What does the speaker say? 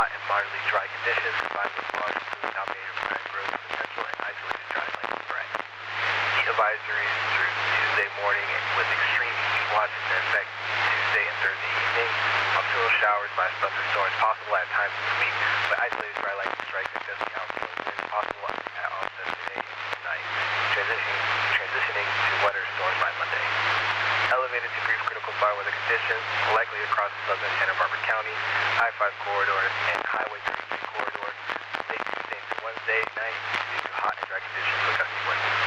hot and moderately dry conditions combined with large smooth dominated overnight growth potential and isolated dry lightning threat. Heat advisories through Tuesday morning with extreme heat watches in effect Tuesday and Thursday evening. Nocturnal showers / thunderstorms possible at times this week, but isolated dry lightning strikes and gusty outflows winds possible at onset today and tonight, transitioning to wetter storms by Monday. Elevated to brief critical fire weather conditions likely across southern Santa Barbara County, I-5 corridor, and Highway 33 corridor late Tuesday into Wednesday night due to hot and dry conditions with gusty winds.